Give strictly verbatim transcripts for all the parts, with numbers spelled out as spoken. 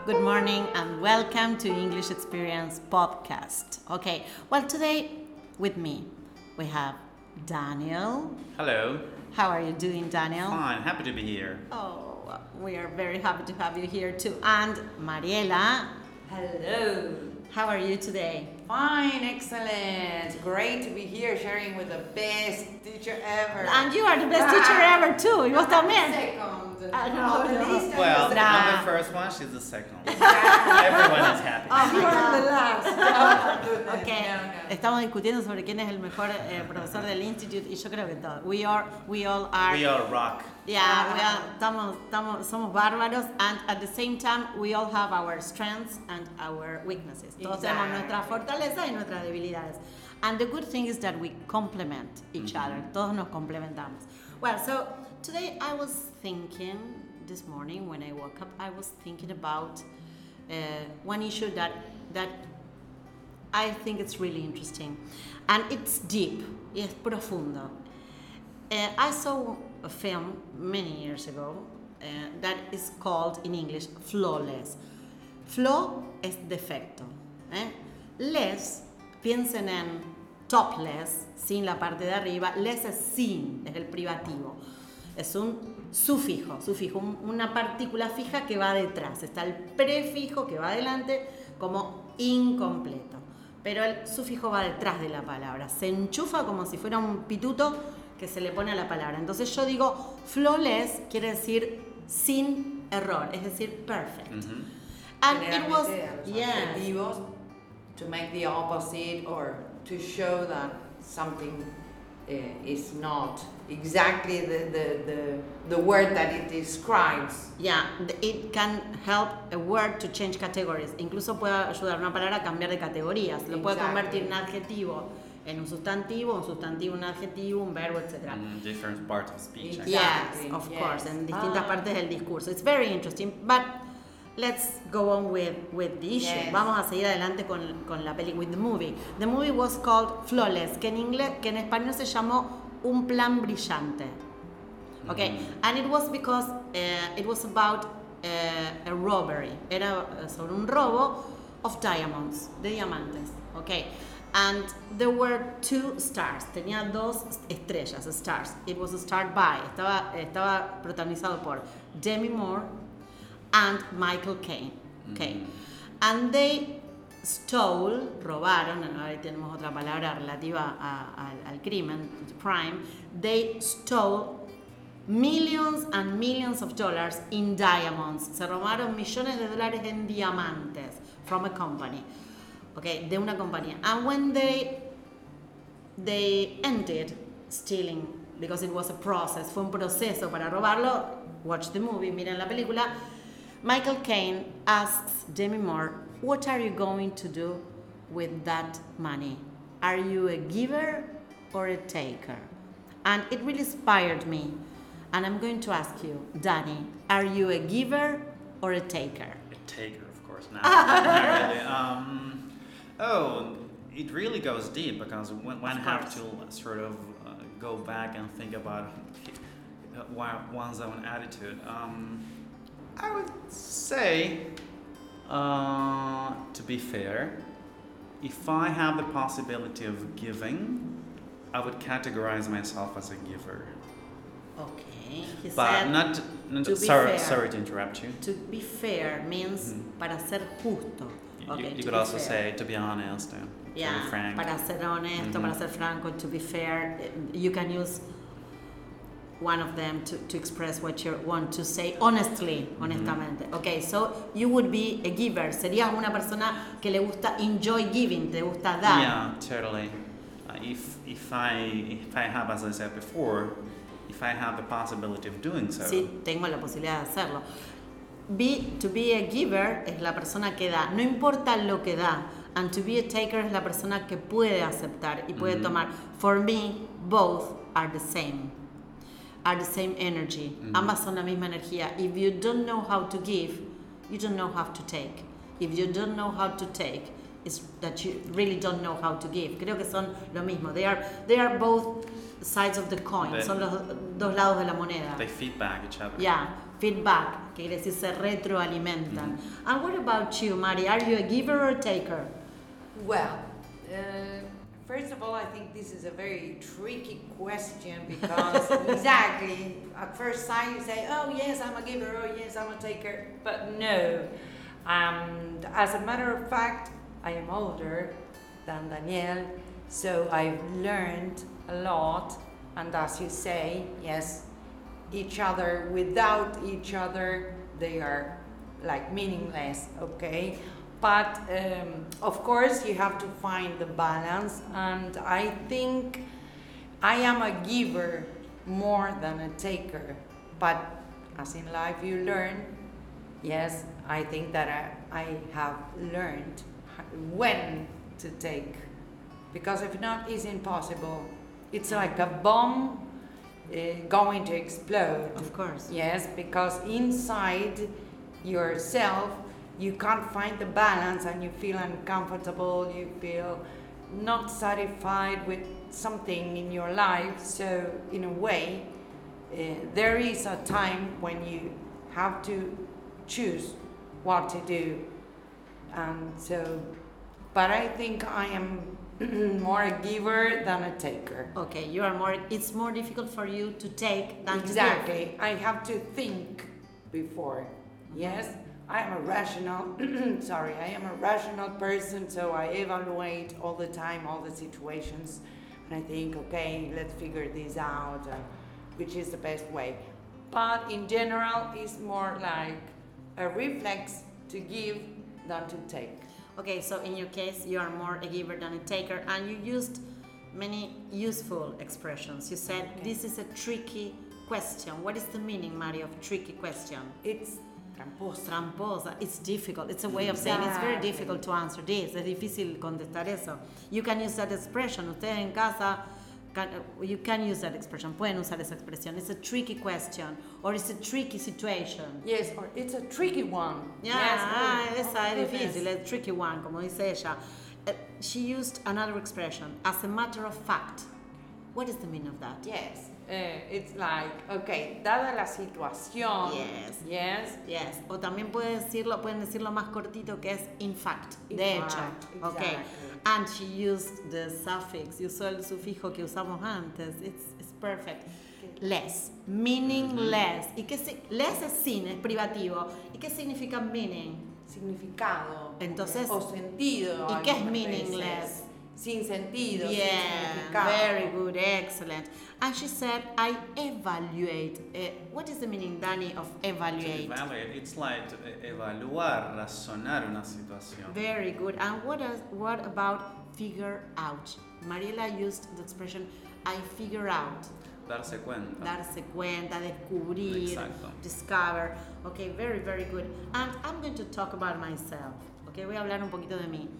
good morning, and welcome to English Experience Podcast. Okay, well, today with me we have Daniel. Hello. How are you doing, Daniel? Fine, happy to be here. Oh, we are very happy to have you here too. And Mariela. Hello. How are you today? Fine, excellent. Great to be here sharing with the best teacher ever. And you are the best teacher ever too. Y vos también. Second. I know, At no. least I Well, was Nah. I'm the first one, she's the second. Everyone is happy. Oh You my are the God. last. Okay, No, no. estamos discutiendo sobre quién es el mejor eh, profesor del institute y yo creo que todos. We are, we all are. We all rock. Yeah, we are, estamos, estamos, somos bárbaros, and at the same time we all have our strengths and our weaknesses. Todos tenemos Exactly. nuestras fortalezas y nuestras debilidades. And the good thing is that we complement each other. Todos nos complementamos. Well, so today I was thinking, this morning when I woke up, I was thinking about uh, one issue that that I think it's really interesting, and it's deep, es profundo. Uh, I saw a film many years ago uh, that is called in English Flawless. Flaw es defecto. ¿eh? Less, piensen en topless, sin la parte de arriba. Less es sin, es el privativo. Es un sufijo, sufijo, un- una partícula fija que va detrás. Está el prefijo que va adelante como incompleto. Pero el sufijo va detrás de la palabra. Se enchufa como si fuera un pituto que se le pone a la palabra. Entonces yo digo flawless quiere decir sin error, es decir, perfect. And it was, Generalmente a los yes, adjetivos, to make the opposite or to show that something uh, is not exactly the, the, the, the word that it describes. yeah, it can help a word to change categories. Incluso puede ayudar una palabra a cambiar de categorías. Lo puede Exactly. convertir en adjetivo en un sustantivo, un sustantivo en un adjetivo, un verbo, etcétera. Mm, different parts of speech. I Exactly. Yes, Exactly, of yes. course, en distintas Ah. partes del discurso. It's very interesting, but let's go on with, with the issue. Yes. Vamos a seguir adelante con, con la peli, with the movie. The movie was called Flawless, que en inglés, que en español se llamó Un plan brillante. Okay, and it was because uh, it was about uh, a robbery. Era uh, sobre un robo of diamonds, de diamantes. Okay, and there were two stars. Tenía dos estrellas, stars. It was starred by. Estaba, estaba protagonizado por Demi Moore and Michael Caine. Okay, and they stole, robaron. Ahora tenemos otra palabra relativa a- al, al crimen, crime. They stole millions and millions of dollars in diamonds. Se robaron millones de dólares en diamantes from a company. Okay, de una compañía. And when they they ended stealing, because it was a process, fue un proceso para robarlo. Watch the movie, miren la película. Michael Caine asks Demi Moore, "What are you going to do with that money? Are you a giver or a taker?" And it really inspired me. And I'm going to ask you, Danny, are you a giver or a taker? A taker, of course. No, not really. Um, oh, it really goes deep because one, one Of have course. to sort of uh, go back and think about uh, one- one's own attitude. Um, I would say, uh, to be fair, if I have the possibility of giving, I would categorize myself as a giver. Okay, he But said not, not to be sorry, fair. sorry to interrupt you. to be fair means Mhm. para ser justo. You, Okay, you to could be also fair. say to be honest and to Yeah, be frank. para ser honesto, Mhm. para ser franco, to be fair. You can use one of them to, to express what you want to say honestly, honestamente. Okay, so you would be a giver. Serías una persona que le gusta enjoy giving, te gusta dar. Yeah, totally. Uh, if if I if I have, as I said before, if I have the possibility of doing so, Sí, tengo la posibilidad de hacerlo. Be, to be a giver es la persona que da, no importa lo que da. And to be a taker es la persona que puede aceptar y puede Mhm. tomar. For me, both are the same. Are the same energy. Mhm. Ambas son la misma energía. If you don't know how to give, you don't know how to take. If you don't know how to take, is that you really don't know how to give. Creo que son lo mismo. They are they are both sides of the coin. They- son los dos lados de la moneda. They feedback each other. Yeah, feedback, que quiere decir se retroalimentan. And what about you, Mari? Are you a giver or a taker? Well, uh, first of all, I think this is a very tricky question because exactly at first sight you say, oh yes, I'm a giver, oh yes, I'm a taker, but no. And as a matter of fact, I am older than Daniel, so I've learned a lot. And as you say, yes, each other, without each other, they are like meaningless, okay? But um, of course, you have to find the balance, and I think I am a giver more than a taker. But as in life, you learn. Yes, I think that I, I have learned when to take, because if not, it's impossible. It's like a bomb uh, going to explode. Of course. Yes, because inside yourself, you can't find the balance and you feel uncomfortable, you feel not satisfied with something in your life. So, in a way, uh, there is a time when you have to choose what to do. And so, but I think I am more a giver than a taker. Okay, you are more. It's more difficult for you to take than Exactly. I have to think before. Yes, I am a rational, sorry, I am a rational person, so I evaluate all the time, all the situations, and I think, okay, let's figure this out, uh, which is the best way. But in general, it's more like a reflex to give than to take. to give. Okay, so in your case, you are more a giver than a taker, and you used many useful expressions. You said Okay. this is a tricky question. What is the meaning, Mari, of tricky question? It's tramposo. Tramposa. It's difficult. It's a way of saying it's very Exactly. difficult to answer this. Es difícil contestar eso. You can use that expression. Ustedes en casa, can, you can use that expression. Pueden usar esa expresión. It's a tricky question, or it's a tricky situation. Yes, or it's a tricky one. Yeah, Yes, ah, oh, esa oh, es goodness. difícil, a tricky one, como dice ella. Uh, she used another expression, as a matter of fact. What is the meaning of that? Yes, uh, it's like, okay, dada la situación. Yes. Yes. Yes, o también puede decirlo, pueden decirlo más cortito que es in fact, In de hecho. fact, Okay. exactly. And she used the suffix, usó el sufijo que usamos antes. It's, it's perfect. Less, meaning less. ¿Y qué si- less es sin, es privativo. ¿Y qué significa meaning? Significado. Entonces, o sentido. ¿y qué es algunas meaningless? veces. Sin sentido. sin Yeah, significado. very good, excellent. And she said, I evaluate. Uh, what is the meaning, Dani, of To evaluate? evaluate, it's like to e- evaluar, razonar una situación. Very good. And what, is, what about figure out? Mariela used the expression, I figure out. Darse cuenta. Darse cuenta, descubrir, Exacto. discover. Okay, very, very good. And I'm going to talk about myself. Okay, voy a hablar un poquito de mí.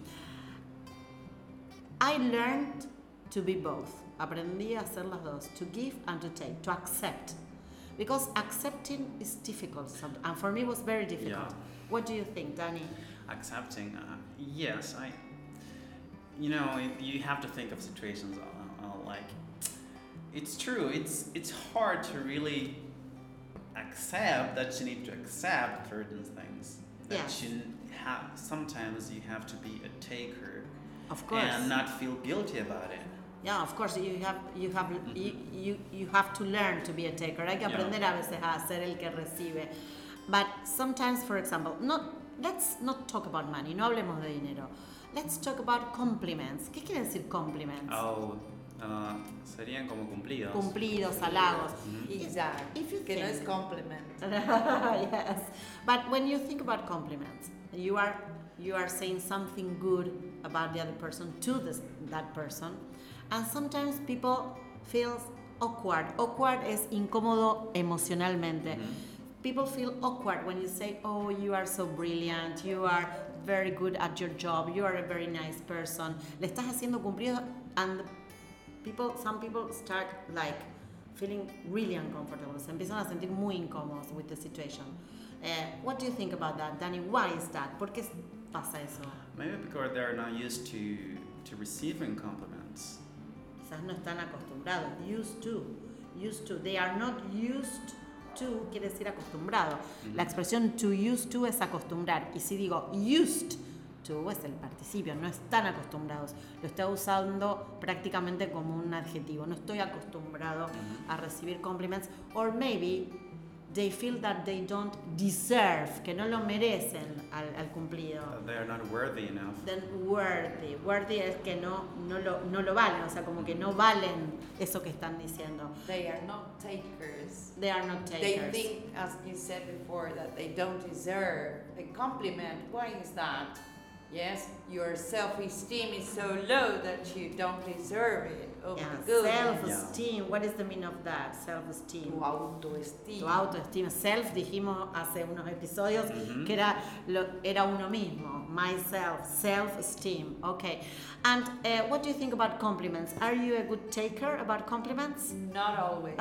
I learned to be both. Aprendí a hacer las dos, to give and to take, to accept. Because accepting is difficult, some- and for me it was very difficult. Yeah. What do you think, Danny? Accepting, uh, yes, I. You know, it- you have to think of situations uh, uh, like. It's true. It's it's hard to really accept that you need to accept certain things. That Yes. you have. Sometimes you have to be a taker Of course. and not feel guilty about it. Yeah, of course, you have, you have, you, you, you have to learn to be a taker. Hay que Yeah. aprender a veces a ser el que recibe. But sometimes, for example, not, let's not talk about money, no hablemos de dinero. Let's talk about compliments. ¿Qué quiere decir compliments? Oh, uh, serían como cumplidos. Cumplidos, halagos. Mhm. Exacto. If you que no think- es compliment. Yes, but when you think about compliments, you are you are saying something good about the other person to this, that person, and sometimes people feel awkward. Awkward es incómodo emocionalmente. Mhm. People feel awkward when you say, "Oh, you are so brilliant. You are very good at your job. You are a very nice person." Le estás haciendo cumplido, and people, some people start like feeling really uncomfortable. Se empiezan a sentir muy incómodos with the situation. Uh, what do you think about that, Danny? Why is that? Porque pasa eso? Maybe because they're not used to to receiving compliments. Quizás no están acostumbrados. Used to. Used to. They are not used to, quiere decir acostumbrado. Mm-hmm. La expresión to used to es acostumbrar. Y si digo used to es el participio, no están acostumbrados. Lo estoy usando prácticamente como un adjetivo. No estoy acostumbrado Mm-hmm. a recibir compliments. Or maybe they feel that they don't deserve, que no lo merecen al, al cumplido. That they are not worthy enough. Then worthy. Worthy es que no, no, lo, no lo valen, o sea, como que no valen eso que están diciendo. They are not takers. They are not They takers. think, as you said before, that they don't deserve a compliment. Why is that? Yes, your self-esteem is so low that you don't deserve it. Oh Yeah, my goodness. self-esteem. What is the meaning of that? Self-esteem. Tu autoestima. Tu autoestima. Self dijimos hace unos episodios Mhm. que era, lo, era uno mismo. Myself. Self-esteem. Okay. And uh, what do you think about compliments? Are you a good taker about compliments? Not always.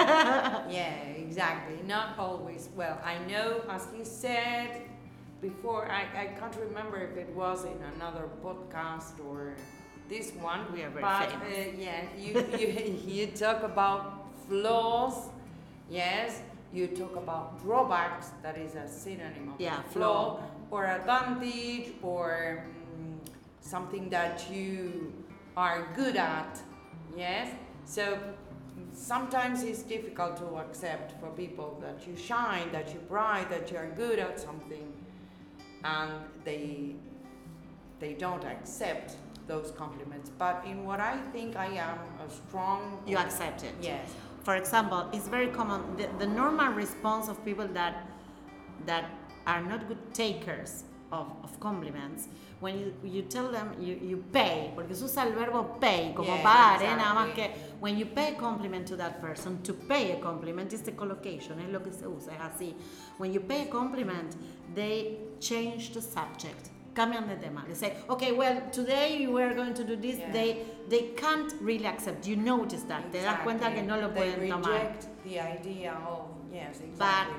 Yeah, exactly. Not always. Well, I know, as you said before, I, I can't remember if it was in another podcast or this one. We are very but, famous. Uh, yeah, you, you, you talk about flaws. Yes, you talk about drawbacks. That is a synonym of Yeah, flaw, flaw. or advantage, or mm, something that you are good at. Yes, so sometimes it's difficult to accept for people that you shine, that you bright, that you are good at something, and they they don't accept those compliments. But in what I think I am a strong, You accept it. yes, For example, it's very common, the, the normal response of people that that are not good takers of, of compliments, when you, you tell them, you, you pay, porque se usa el verbo pay, como Yeah, pagar, ¿eh? Nada más exactly. que, when you pay a compliment to that person, to pay a compliment is the collocation, es lo que se usa, es así. When you pay a compliment, they change the subject. Cambian de tema. They say, okay, well, today we are going to do this. Yeah. They they can't really accept. You notice that. Te das cuenta que no lo They pueden tomar. reject the idea of, yes, But exactly.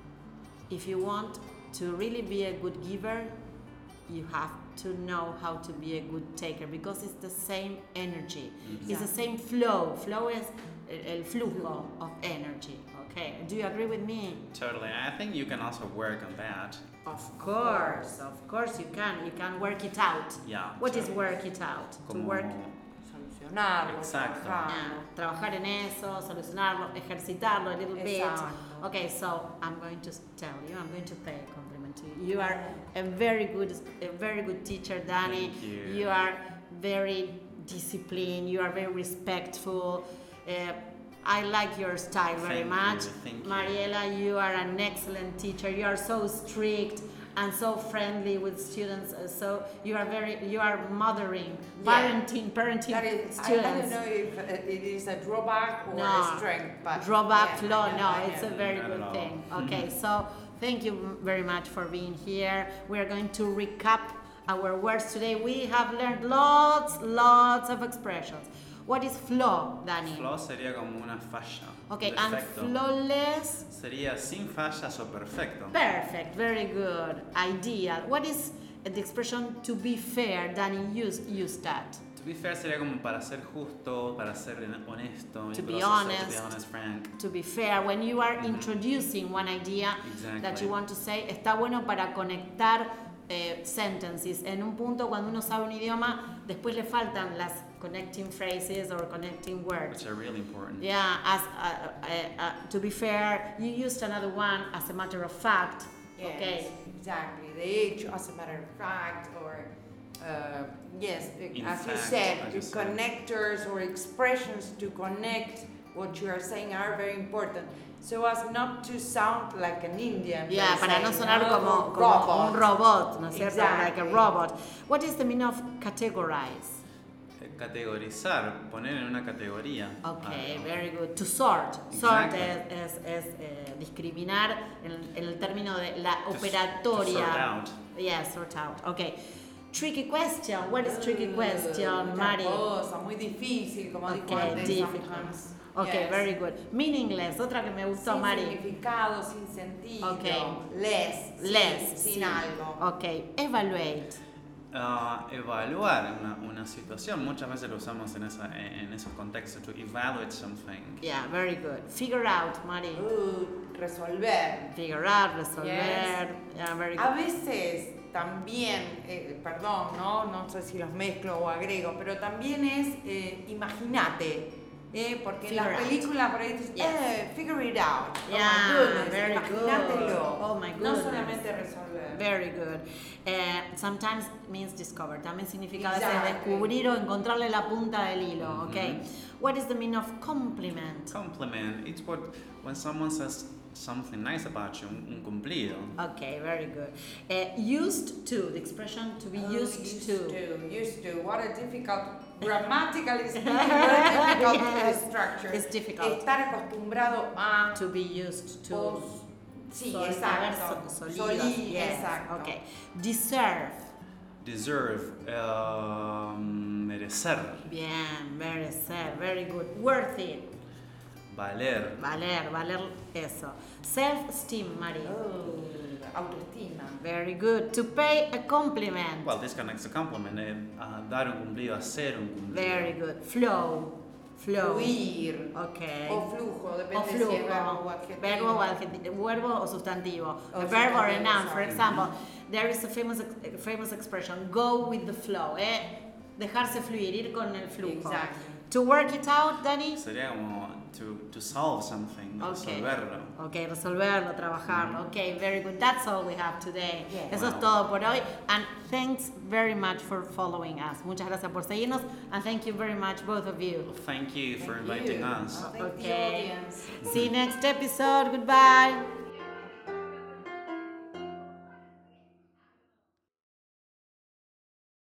if you want to really be a good giver, you have to know how to be a good taker because it's the same energy. Mhm. It's the same flow. Flow is el, el flujo of energy. Okay. Do you agree with me? Totally. I think you can also work on that. Of course, of course you can. You can work it out. Yeah. What is totally. work it out? To Como- work. Solucionarlo, Exacto. trabajarlo. Yeah, trabajar en eso, solucionarlo, ejercitarlo a little bit. Exacto. Okay, so I'm going to tell you, I'm going to pay a compliment to you. You are a very good, a very good teacher, Dani. Thank you. You are very disciplined. You are very respectful. Uh, I like your style very Thank much. you, thank you. Mariela, you are an excellent teacher. You are so strict and so friendly with students. Uh, So you are very, you are mothering, Yeah. parenting, parenting That is, I, I students. don't know if uh, it is a drawback or No. a strength, but Drawback, yeah, flaw, I know, no, I it's a know. very Not good at all. thing. Okay, so thank you m- very much for being here. We are going to recap our words today. We have learned lots, lots of expressions. What is flaw, Dani? Flaw sería como una falla. Okay, un and defecto. flawless. Sería sin fallas o perfecto. Perfect, very good, ideal. What is the expression to be fair? Danny used used that. To be fair sería como para ser justo, para ser honesto. To y be cosas así, honest. To be honest, frank. To be fair, when you are Mhm. introducing one idea Exactly. that you want to say, está bueno para conectar eh, sentences. En un punto, cuando uno sabe un idioma, después le faltan las connecting phrases or connecting words. Which are really important. Yeah, as uh, uh, uh, to be fair, you used another one as a matter of fact. Yes, Okay. exactly. The age, as a matter of fact, or uh, yes, In as you fact, said, as the you said. connectors or expressions to connect what you are saying are very important. So as not to sound like an Indian. Yeah, by para no saying, sonar "Oh, como, como robot." un robot, ¿no es cierto? Like a Exactly. robot. What is the meaning of categorize? Eh, Categorizar, poner en una categoría. Okay, algo. very good. To sort. Sort Exactly. es, es, es eh, discriminar en, en el término de la To s- to operatoria. sort out. Yeah, sort out. Okay. Tricky question. What is tricky Uh, question, mucha Mari? cosa, muy difícil, como dijo Okay, antes, difficult. sometimes Okay, Yes. very good. Meaningless, otra que me gustó, Sin Mari. significado, sin sentido. Okay. Less. sin- Less, Sin, sí. algo. Ok, evaluate. Uh, evaluar una, una situación, muchas veces lo usamos en, esa, en, en esos contextos, to evaluate something. Yeah, very good. Figure out, Mari. Uh, resolver. Figure out, resolver. Yes. Yeah, very A good. veces también, eh, perdón, ¿no? No sé si los mezclo o agrego, pero también es eh, imagínate. Eh, porque en Figure las out. películas por ahí dicen, Yes. eh, figure it out. Yeah, oh my goodness, very imagínatelo. good. Oh my No goodness. solamente resolver. Very good. Eh, sometimes means discover. También significa a veces Exactly. descubrir o encontrarle la punta del hilo. Mhm. Okay. What is the meaning of compliment? Compliment, it's what when someone says something nice about you, un, un cumplido. Okay, very good. Eh, used to, the expression to be Oh, used, used to. to. Used to. What a difficult, grammatically speaking, very difficult Yes. structure. It's difficult. Estar acostumbrado a. To be used to. o- sí, Sol- exacto. haber so- solido, Solí, yes, exacto. Okay. Deserve. Deserve, um, merecer, Bien, merecer, very good. Worth it. valer, Valer, valer eso. Self-esteem, Mari. Oh, autoestima. Very good. To pay a compliment. well, this connects to compliment, eh, a dar un cumplido, hacer un cumplido. Very good. Flow. Flow. Fluir. Okay. O flujo, depende O si flujo. es verbo o adjetivo. Verbo o adjetivo. Verbo o sustantivo. O a verb or a sustantivo, noun. For sorry. example, there is a famous ex- famous expression. Go with the flow. Eh? Dejarse fluir, ir con el flujo. Exactly. To work it out, Dani. Sería como to, to solve something, Okay. resolverlo. Ok, resolverlo, trabajarlo. Ok, very good. That's all we have today. Yeah. Eso es Wow. todo por hoy. And thanks very much for following us. Muchas gracias por seguirnos. And thank you very much, both of you. Well, thank you for Thank inviting you. us. Thank the Okay. audience. See you next episode. Goodbye.